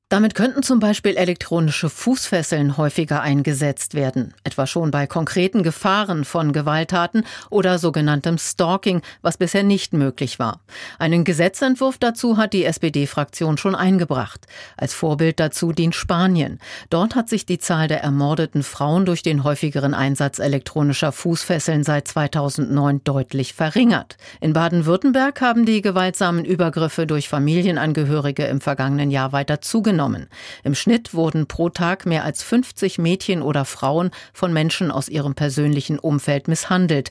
Damit könnten zum Beispiel elektronische Fußfesseln häufiger eingesetzt werden, etwa schon bei konkreten Gefahren von Gewalttaten oder sogenanntem Stalking, was bisher nicht möglich war. Einen Gesetzentwurf dazu hat die SPD-Fraktion schon eingebracht. Als Vorbild dazu dient Spanien. Dort hat sich die Zahl der ermordeten Frauen durch den häufigeren Einsatz elektronischer Fußfesseln seit 2009 deutlich verringert. In Baden-Württemberg haben die gewaltsamen Übergriffe durch Familienangehörige im vergangenen Jahr weiter zugenommen. Im Schnitt wurden pro Tag mehr als 50 Mädchen oder Frauen von Menschen aus ihrem persönlichen Umfeld misshandelt.